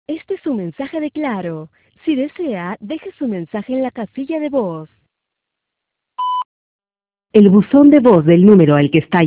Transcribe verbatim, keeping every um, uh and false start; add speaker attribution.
Speaker 1: Este es un mensaje de Claro. Si desea, deje su mensaje en la casilla de voz. El buzón de voz del número al que está